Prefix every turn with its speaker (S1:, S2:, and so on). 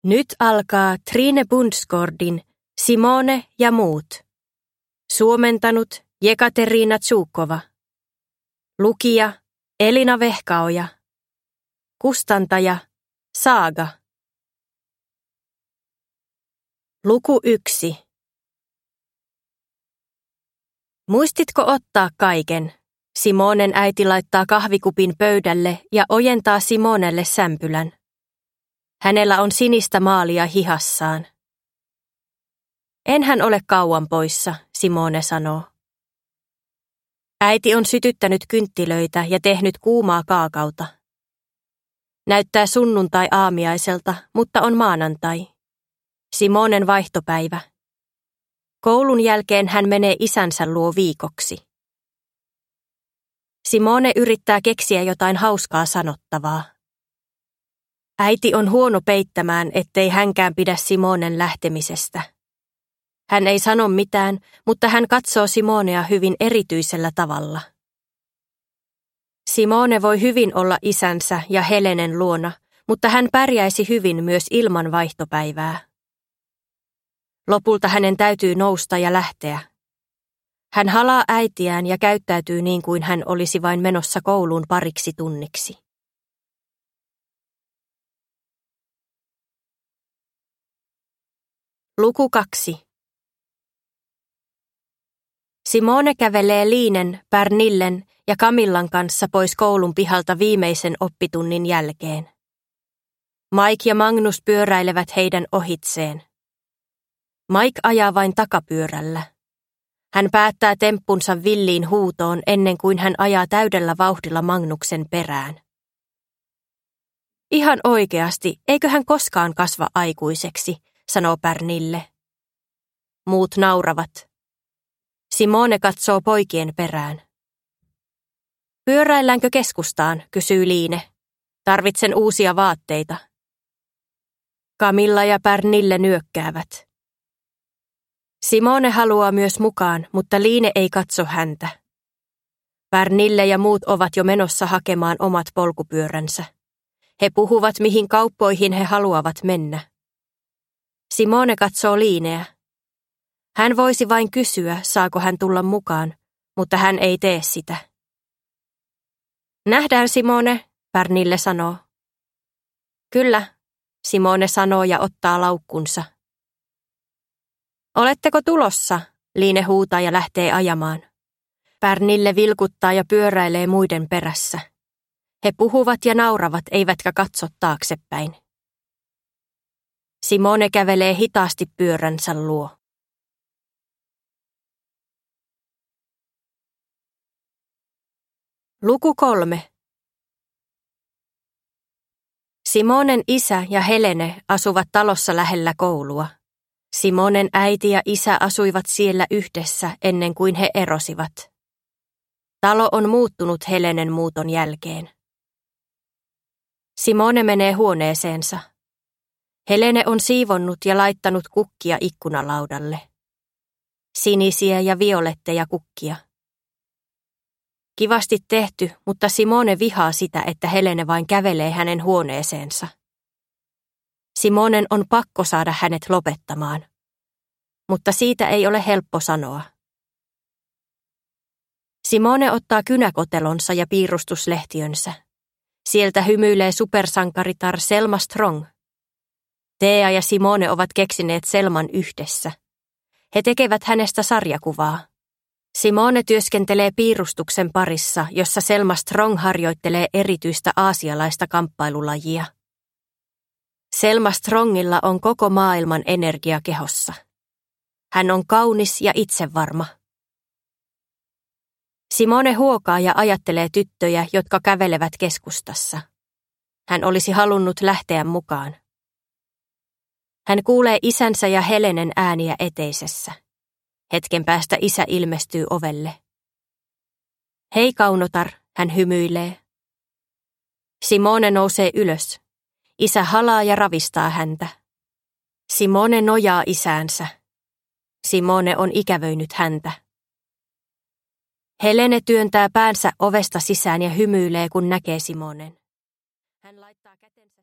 S1: Nyt alkaa Trine Bundsgårdin Simone ja muut. Suomentanut Jekaterina Tsukkova. Lukija Elina Vehkaoja. Kustantaja Saaga. Luku 1. Muistitko ottaa kaiken? Simonen äiti laittaa kahvikupin pöydälle ja ojentaa Simonelle sämpylän. Hänellä on sinistä maalia hihassaan. Enhän ole kauan poissa, Simone sanoo. Äiti on sytyttänyt kynttilöitä ja tehnyt kuumaa kaakauta. Näyttää sunnuntai-aamiaiselta, mutta on maanantai. Simonen vaihtopäivä. Koulun jälkeen hän menee isänsä luo viikoksi. Simone yrittää keksiä jotain hauskaa sanottavaa. Äiti on huono peittämään, ettei hänkään pidä Simonen lähtemisestä. Hän ei sano mitään, mutta hän katsoo Simonea hyvin erityisellä tavalla. Simone voi hyvin olla isänsä ja Helenen luona, mutta hän pärjäisi hyvin myös ilman vaihtopäivää. Lopulta hänen täytyy nousta ja lähteä. Hän halaa äitiään ja käyttäytyy niin kuin hän olisi vain menossa kouluun pariksi tunniksi. Luku 2. Simone kävelee Liinen, Pernillen ja Camillan kanssa pois koulun pihalta viimeisen oppitunnin jälkeen. Mike ja Magnus pyöräilevät heidän ohitseen. Mike ajaa vain takapyörällä. Hän päättää temppunsa villiin huutoon ennen kuin hän ajaa täydellä vauhdilla Magnuksen perään. Ihan oikeasti, eikö hän koskaan kasva aikuiseksi, sanoo Pernille. Muut nauravat. Simone katsoo poikien perään. Pyöräilläänkö keskustaan, kysyy Liine. Tarvitsen uusia vaatteita. Camilla ja Pernille nyökkäävät. Simone haluaa myös mukaan, mutta Liine ei katso häntä. Pernille ja muut ovat jo menossa hakemaan omat polkupyöränsä. He puhuvat, mihin kauppoihin he haluavat mennä. Simone katsoo Liineä. Hän voisi vain kysyä, saako hän tulla mukaan, mutta hän ei tee sitä. Nähdään, Simone, Pernille sanoo. Kyllä, Simone sanoo ja ottaa laukkunsa. Oletteko tulossa? Liine huutaa ja lähtee ajamaan. Pernille vilkuttaa ja pyöräilee muiden perässä. He puhuvat ja nauravat, eivätkä katso taaksepäin. Simone kävelee hitaasti pyöränsä luo. Luku 3. Simonen isä ja Helene asuvat talossa lähellä koulua. Simonen äiti ja isä asuivat siellä yhdessä ennen kuin he erosivat. Talo on muuttunut Helenen muuton jälkeen. Simone menee huoneeseensa. Helene on siivonnut ja laittanut kukkia ikkunalaudalle. Sinisiä ja violetteja kukkia. Kivasti tehty, mutta Simone vihaa sitä, että Helene vain kävelee hänen huoneeseensa. Simonen on pakko saada hänet lopettamaan, mutta siitä ei ole helppo sanoa. Simone ottaa kynäkotelonsa ja piirustuslehtiönsä. Sieltä hymyilee supersankaritar Selma Strong. Thea ja Simone ovat keksineet Selman yhdessä. He tekevät hänestä sarjakuvaa. Simone työskentelee piirustuksen parissa, jossa Selma Strong harjoittelee erityistä aasialaista kamppailulajia. Selma Strongilla on koko maailman energia kehossa. Hän on kaunis ja itsevarma. Simone huokaa ja ajattelee tyttöjä, jotka kävelevät keskustassa. Hän olisi halunnut lähteä mukaan. Hän kuulee isänsä ja Helenen ääniä eteisessä. Hetken päästä isä ilmestyy ovelle. Hei Kaunotar, hän hymyilee. Simone nousee ylös. Isä halaa ja ravistaa häntä. Simone nojaa isäänsä. Simone on ikävöinyt häntä. Helene työntää päänsä ovesta sisään ja hymyilee, kun näkee Simonen. Hän laittaa kätensä